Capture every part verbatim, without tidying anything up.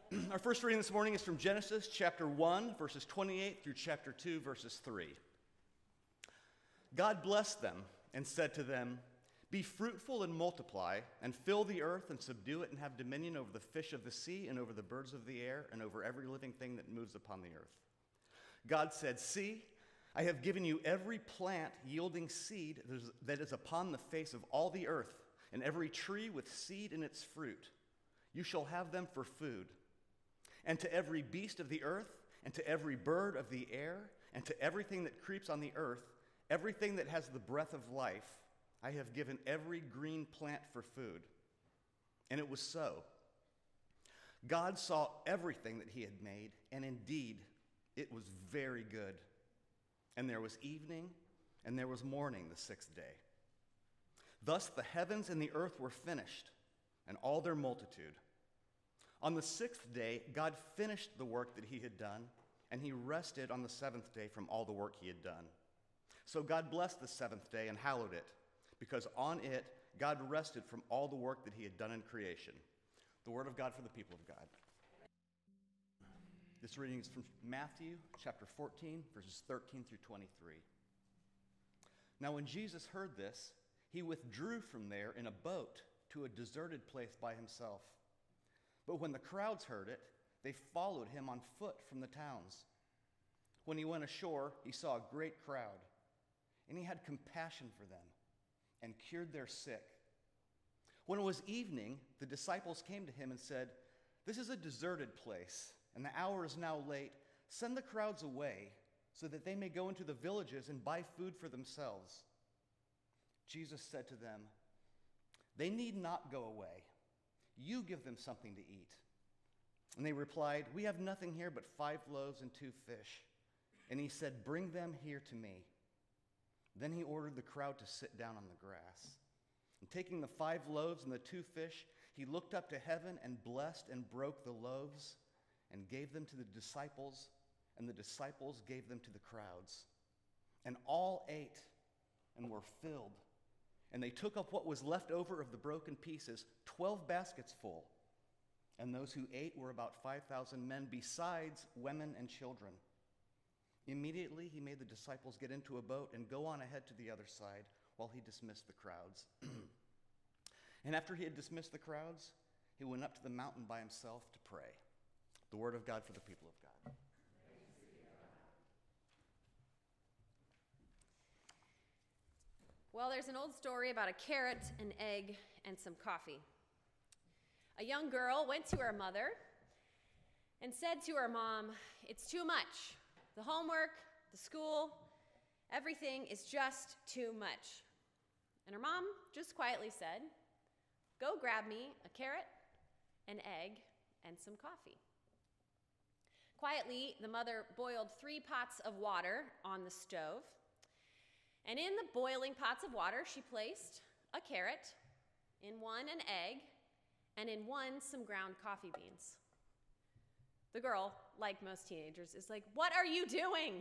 Our first reading this morning is from Genesis chapter one, verses twenty-eight through chapter two, verses three. God blessed them and said to them, "Be fruitful and multiply, and fill the earth and subdue it, and have dominion over the fish of the sea and over the birds of the air and over every living thing that moves upon the earth." God said, "See, I have given you every plant yielding seed that is upon the face of all the earth, and every tree with seed in its fruit. You shall have them for food. And to every beast of the earth, and to every bird of the air, and to everything that creeps on the earth, everything that has the breath of life, I have given every green plant for food." And it was so. God saw everything that he had made, and indeed, it was very good. And there was evening, and there was morning the sixth day. Thus the heavens and the earth were finished, and all their multitude. On the sixth day, God finished the work that he had done, and he rested on the seventh day from all the work he had done. So God blessed the seventh day and hallowed it, because on it God rested from all the work that he had done in creation. The word of God for the people of God. This reading is from Matthew chapter fourteen, verses thirteen through twenty-three. Now when Jesus heard this, he withdrew from there in a boat to a deserted place by himself. But when the crowds heard it, they followed him on foot from the towns. When he went ashore, he saw a great crowd, and he had compassion for them and cured their sick. When it was evening, the disciples came to him and said, "This is a deserted place, and the hour is now late. Send the crowds away so that they may go into the villages and buy food for themselves." Jesus said to them, "They need not go away. You give them something to eat." And they replied, "We have nothing here but five loaves and two fish." And he said, "Bring them here to me." Then he ordered the crowd to sit down on the grass. And taking the five loaves and the two fish, he looked up to heaven and blessed and broke the loaves and gave them to the disciples, and the disciples gave them to the crowds. And all ate and were filled. And they took up what was left over of the broken pieces, twelve baskets full. And those who ate were about five thousand men, besides women and children. Immediately he made the disciples get into a boat and go on ahead to the other side while he dismissed the crowds. And after he had dismissed the crowds, he went up to the mountain by himself to pray. The word of God for the people of God. Well, there's an old story about a carrot, an egg, and some coffee. A young girl went to her mother and said to her mom, "It's too much. The homework, the school, everything is just too much." And her mom just quietly said, "Go grab me a carrot, an egg, and some coffee." Quietly, the mother boiled three pots of water on the stove. And in the boiling pots of water, she placed a carrot, in one an egg, and in one some ground coffee beans. The girl, like most teenagers, is like, "What are you doing?"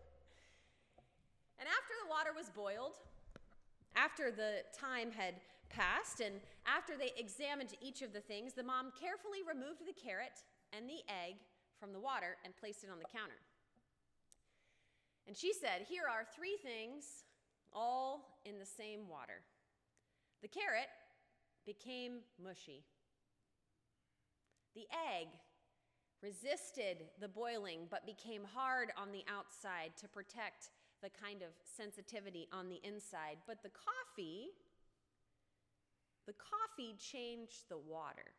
And after the water was boiled, after the time had passed, and after they examined each of the things, the mom carefully removed the carrot and the egg from the water and placed it on the counter. And she said, "Here are three things, all in the same water." The carrot became mushy. The egg resisted the boiling but became hard on the outside to protect the kind of sensitivity on the inside. But the coffee, the coffee changed the water.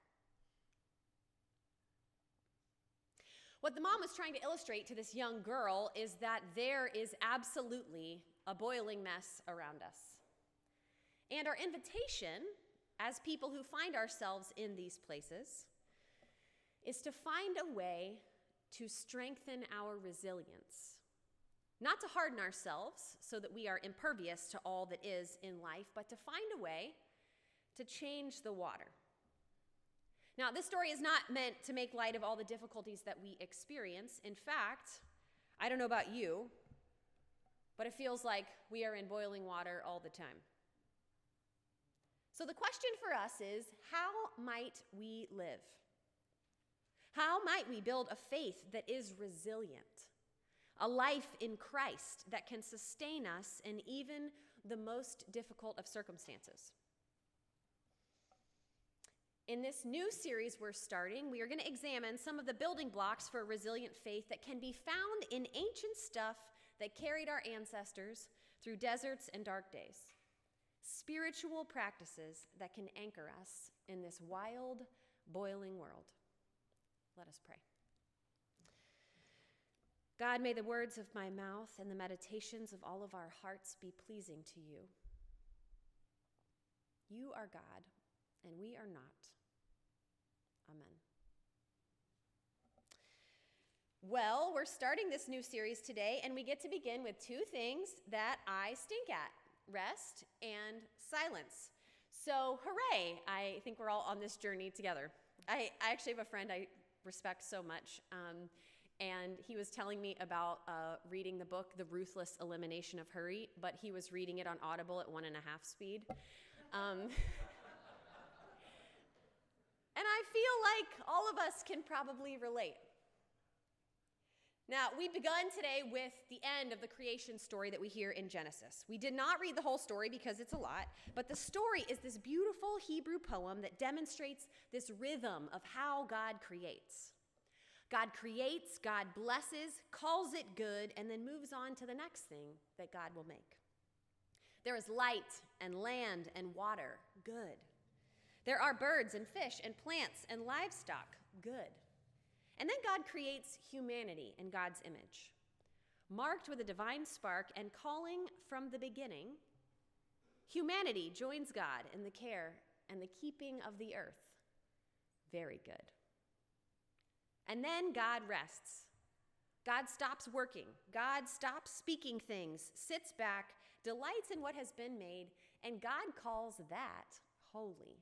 What the mom was trying to illustrate to this young girl is that there is absolutely a boiling mess around us. And our invitation, as people who find ourselves in these places, is to find a way to strengthen our resilience. Not to harden ourselves so that we are impervious to all that is in life, but to find a way to change the water. Now, this story is not meant to make light of all the difficulties that we experience. In fact, I don't know about you, but it feels like we are in boiling water all the time. So the question for us is, how might we live? How might we build a faith that is resilient, a life in Christ that can sustain us in even the most difficult of circumstances? In this new series we're starting, we are going to examine some of the building blocks for a resilient faith that can be found in ancient stuff that carried our ancestors through deserts and dark days. Spiritual practices that can anchor us in this wild, boiling world. Let us pray. God, may the words of my mouth and the meditations of all of our hearts be pleasing to you. You are God, and we are not. Amen. Well, we're starting this new series today, and we get to begin with two things that I stink at: rest and silence. So, hooray! I think we're all on this journey together. I, I actually have a friend I respect so much, um, and he was telling me about uh, reading the book, The Ruthless Elimination of Hurry, but he was reading it on Audible at one and a half speed. Um, and I feel like all of us can probably relate. Now, we've begun today with the end of the creation story that we hear in Genesis. We did not read the whole story because it's a lot, but the story is this beautiful Hebrew poem that demonstrates this rhythm of how God creates. God creates, God blesses, calls it good, and then moves on to the next thing that God will make. There is light and land and water, good. There are birds and fish and plants and livestock, good. And then God creates humanity in God's image, marked with a divine spark and calling from the beginning. Humanity joins God in the care and the keeping of the earth. Very good. And then God rests. God stops working. God stops speaking things, sits back, delights in what has been made, and God calls that holy.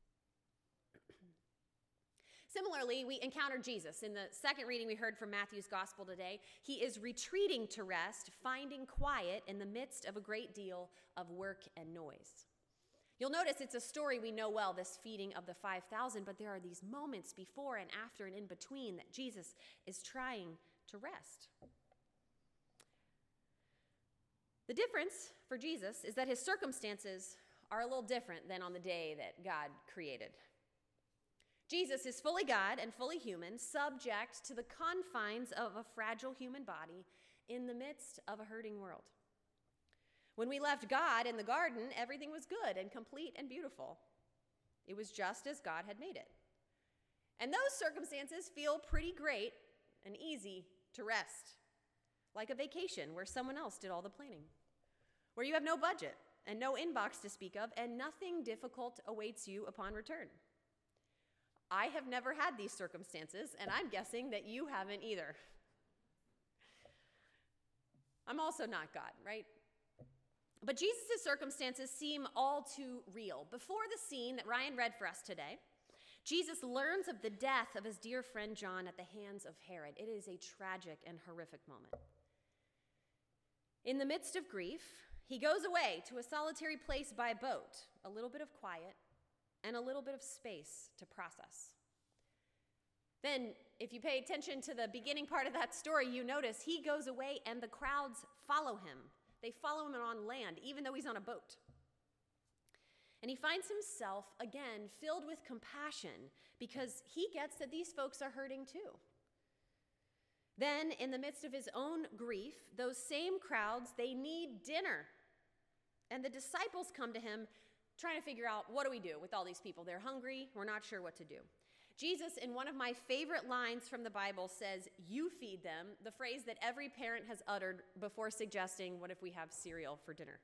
Similarly, we encounter Jesus. In the second reading we heard from Matthew's gospel today, he is retreating to rest, finding quiet in the midst of a great deal of work and noise. You'll notice it's a story we know well, this feeding of the five thousand, but there are these moments before and after and in between that Jesus is trying to rest. The difference for Jesus is that his circumstances are a little different than on the day that God created. Jesus is fully God and fully human, subject to the confines of a fragile human body in the midst of a hurting world. When we left God in the garden, everything was good and complete and beautiful. It was just as God had made it. And those circumstances feel pretty great and easy to rest, like a vacation where someone else did all the planning, where you have no budget and no inbox to speak of, and nothing difficult awaits you upon return. I have never had these circumstances, and I'm guessing that you haven't either. I'm also not God, right? But Jesus' circumstances seem all too real. Before the scene that Ryan read for us today, Jesus learns of the death of his dear friend John at the hands of Herod. It is a tragic and horrific moment. In the midst of grief, he goes away to a solitary place by boat, a little bit of quiet, and a little bit of space to process. Then, if you pay attention to the beginning part of that story, you notice he goes away and the crowds follow him. They follow him on land, even though he's on a boat. And he finds himself, again, filled with compassion because he gets that these folks are hurting too. Then, in the midst of his own grief, those same crowds, they need dinner. And the disciples come to him trying to figure out, what do we do with all these people? They're hungry. We're not sure what to do. Jesus, in one of my favorite lines from the Bible, says, "You feed them," the phrase that every parent has uttered before suggesting, what if we have cereal for dinner?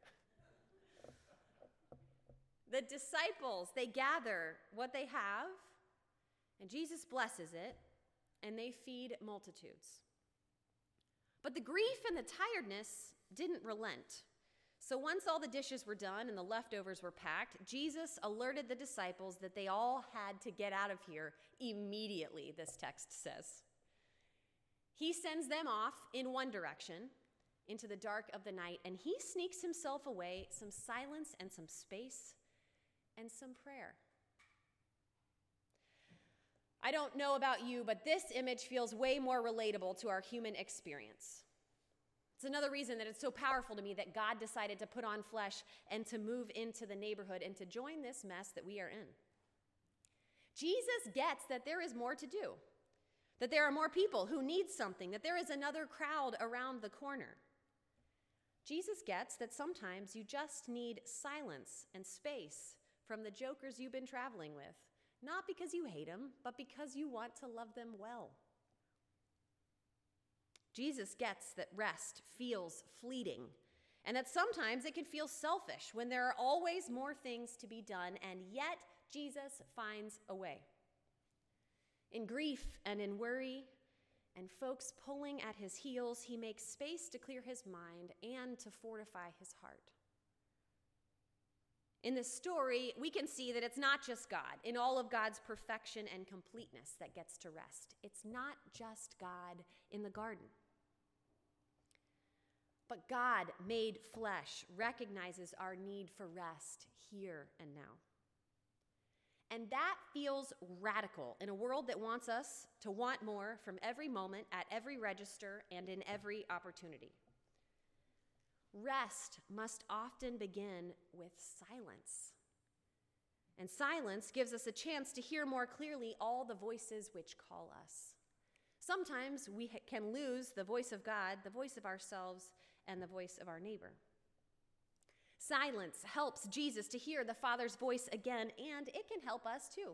The disciples, they gather what they have, and Jesus blesses it, and they feed multitudes. But the grief and the tiredness didn't relent. So once all the dishes were done and the leftovers were packed, Jesus alerted the disciples that they all had to get out of here immediately, this text says. He sends them off in one direction, into the dark of the night, and he sneaks himself away, some silence and some space and some prayer. I don't know about you, but this image feels way more relatable to our human experience. It's another reason that it's so powerful to me that God decided to put on flesh and to move into the neighborhood and to join this mess that we are in. Jesus gets that there is more to do, that there are more people who need something, that there is another crowd around the corner. Jesus gets that sometimes you just need silence and space from the jokers you've been traveling with, not because you hate them, but because you want to love them well. Jesus gets that rest feels fleeting, and that sometimes it can feel selfish when there are always more things to be done, and yet Jesus finds a way. In grief and in worry, and folks pulling at his heels, he makes space to clear his mind and to fortify his heart. In this story, we can see that it's not just God, in all of God's perfection and completeness, that gets to rest. It's not just God in the garden. But God, made flesh, recognizes our need for rest here and now. And that feels radical in a world that wants us to want more from every moment, at every register, and in every opportunity. Rest must often begin with silence. And silence gives us a chance to hear more clearly all the voices which call us. Sometimes we ha- can lose the voice of God, the voice of ourselves, and the voice of our neighbor. Silence helps Jesus to hear the Father's voice again, and it can help us too.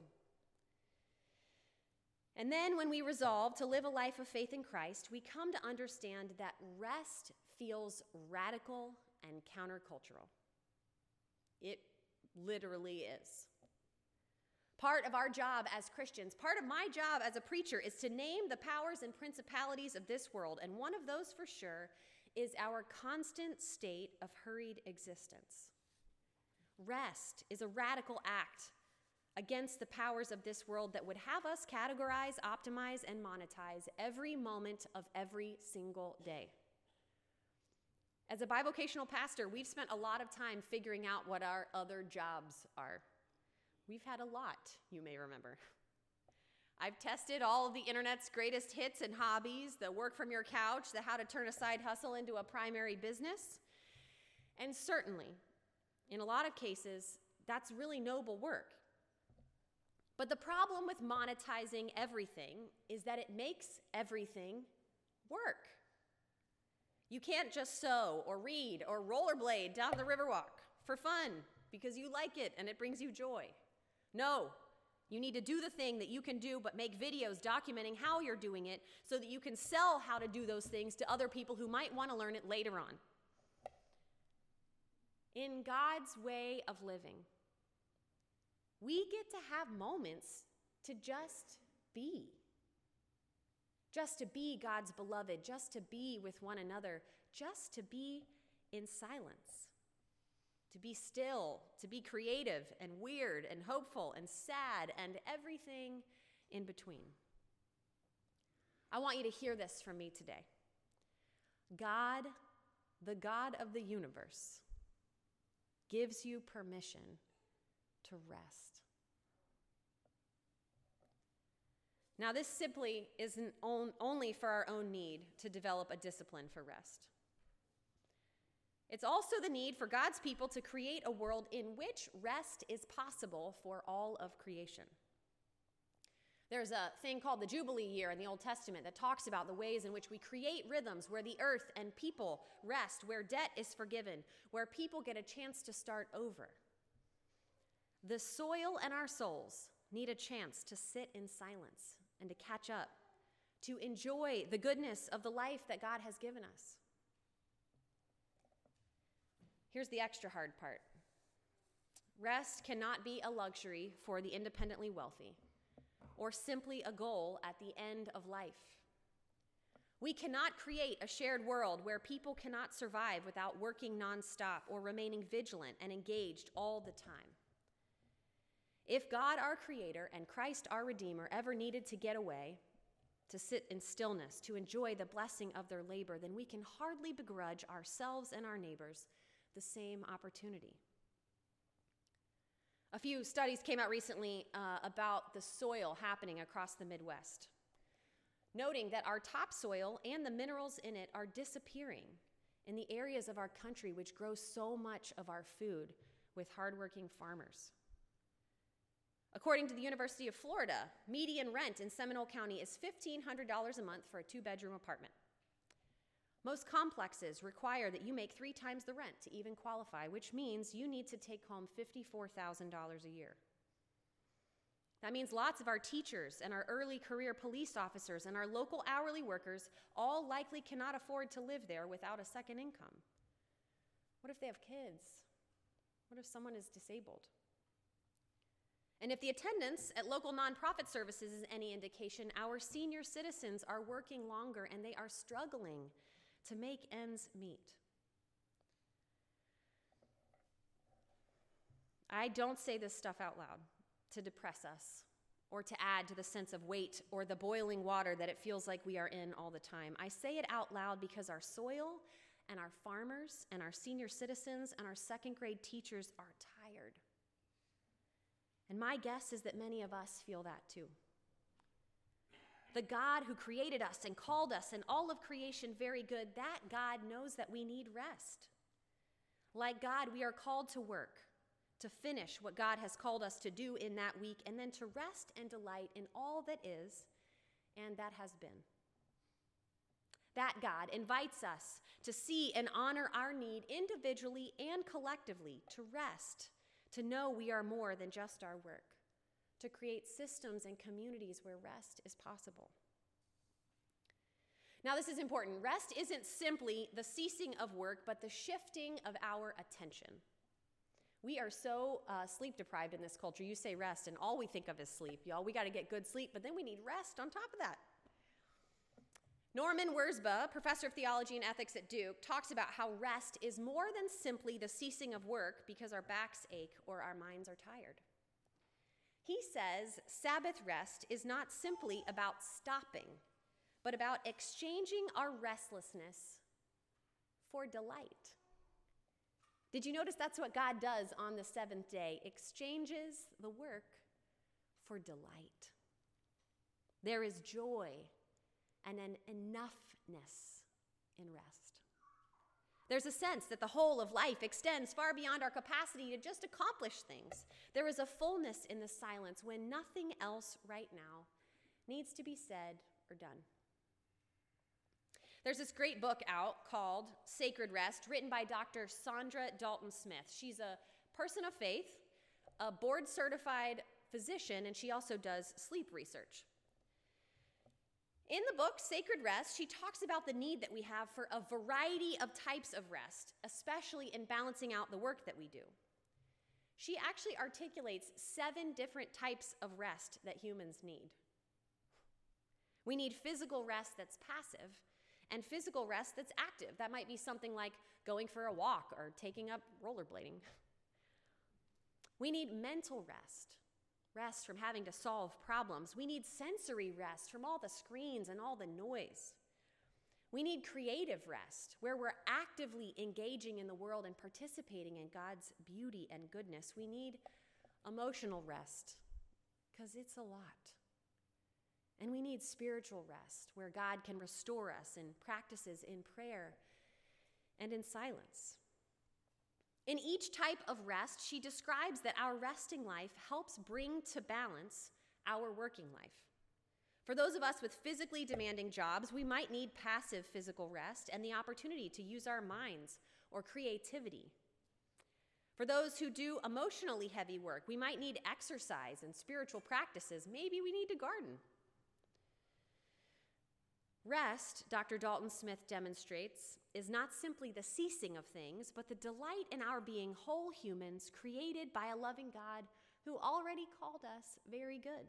And then when we resolve to live a life of faith in Christ, we come to understand that rest feels radical and countercultural. It literally is. Part of our job as Christians, part of my job as a preacher, is to name the powers and principalities of this world, and one of those for sure is our constant state of hurried existence. Rest is a radical act against the powers of this world that would have us categorize, optimize, and monetize every moment of every single day. As a bivocational pastor, we've spent a lot of time figuring out what our other jobs are. We've had a lot, you may remember. I've tested all of the internet's greatest hits and hobbies, the work from your couch, the how to turn a side hustle into a primary business. And certainly, in a lot of cases, that's really noble work. But the problem with monetizing everything is that it makes everything work. You can't just sew or read or rollerblade down the Riverwalk for fun because you like it and it brings you joy. No. You need to do the thing that you can do, but make videos documenting how you're doing it so that you can sell how to do those things to other people who might want to learn it later on. In God's way of living, we get to have moments to just be. Just to be God's beloved, just to be with one another, just to be in silence. To be still, to be creative and weird and hopeful and sad and everything in between. I want you to hear this from me today. God, the God of the universe, gives you permission to rest. Now, this simply isn't on, only for our own need to develop a discipline for rest. It's also the need for God's people to create a world in which rest is possible for all of creation. There's a thing called the Jubilee year in the Old Testament that talks about the ways in which we create rhythms where the earth and people rest, where debt is forgiven, where people get a chance to start over. The soil and our souls need a chance to sit in silence and to catch up, to enjoy the goodness of the life that God has given us. Here's the extra hard part. Rest cannot be a luxury for the independently wealthy or simply a goal at the end of life. We cannot create a shared world where people cannot survive without working nonstop or remaining vigilant and engaged all the time. If God, our Creator, and Christ, our Redeemer, ever needed to get away, to sit in stillness, to enjoy the blessing of their labor, then we can hardly begrudge ourselves and our neighbors the same opportunity. A few studies came out recently uh, about the soil happening across the Midwest, noting that our topsoil and the minerals in it are disappearing in the areas of our country which grow so much of our food with hardworking farmers. According to the University of Florida, median rent in Seminole County is fifteen hundred dollars a month for a two-bedroom apartment. Most complexes require that you make three times the rent to even qualify, which means you need to take home fifty-four thousand dollars a year. That means lots of our teachers and our early career police officers and our local hourly workers all likely cannot afford to live there without a second income. What if they have kids? What if someone is disabled? And if the attendance at local nonprofit services is any indication, our senior citizens are working longer and they are struggling to make ends meet. I don't say this stuff out loud to depress us or to add to the sense of weight or the boiling water that it feels like we are in all the time. I say it out loud because our soil and our farmers and our senior citizens and our second grade teachers are tired. And my guess is that many of us feel that too. The God who created us and called us and all of creation very good, that God knows that we need rest. Like God, we are called to work, to finish what God has called us to do in that week, and then to rest and delight in all that is and that has been. That God invites us to see and honor our need individually and collectively, to rest, to know we are more than just our work, to create systems and communities where rest is possible. Now, this is important. Rest isn't simply the ceasing of work, but the shifting of our attention. We are so uh, sleep deprived in this culture. You say rest, and all we think of is sleep, y'all. We got to get good sleep, but then we need rest on top of that. Norman Wirzba, professor of theology and ethics at Duke, talks about how rest is more than simply the ceasing of work because our backs ache or our minds are tired. He says Sabbath rest is not simply about stopping, but about exchanging our restlessness for delight. Did you notice that's what God does on the seventh day? Exchanges the work for delight. There is joy and an enoughness in rest. There's a sense that the whole of life extends far beyond our capacity to just accomplish things. There is a fullness in the silence when nothing else right now needs to be said or done. There's this great book out called Sacred Rest, written by Doctor Sandra Dalton Smith. She's a person of faith, a board-certified physician, and she also does sleep research. In the book, Sacred Rest, she talks about the need that we have for a variety of types of rest, especially in balancing out the work that we do. She actually articulates seven different types of rest that humans need. We need physical rest that's passive and physical rest that's active. That might be something like going for a walk or taking up rollerblading. We need mental rest. Rest from having to solve problems. We need sensory rest from all the screens and all the noise. We need creative rest, where we're actively engaging in the world and participating in God's beauty and goodness. We need emotional rest, because it's a lot. And we need spiritual rest, where God can restore us in practices in prayer and in silence. In each type of rest, she describes that our resting life helps bring to balance our working life. For those of us with physically demanding jobs, we might need passive physical rest and the opportunity to use our minds or creativity. For those who do emotionally heavy work, we might need exercise and spiritual practices. Maybe we need to garden. Rest, Doctor Dalton Smith demonstrates, is not simply the ceasing of things, but the delight in our being whole humans created by a loving God who already called us very good.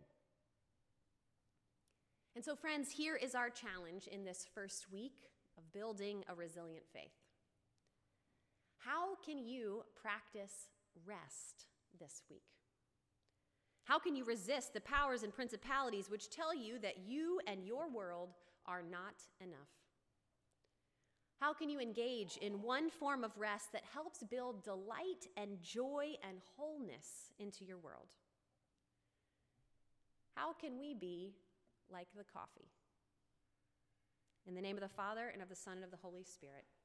And so, friends, here is our challenge in this first week of building a resilient faith. How can you practice rest this week? How can you resist the powers and principalities which tell you that you and your world are not enough? How can you engage in one form of rest that helps build delight and joy and wholeness into your world? How can we be like the coffee? In the name of the Father, and of the Son, and of the Holy Spirit.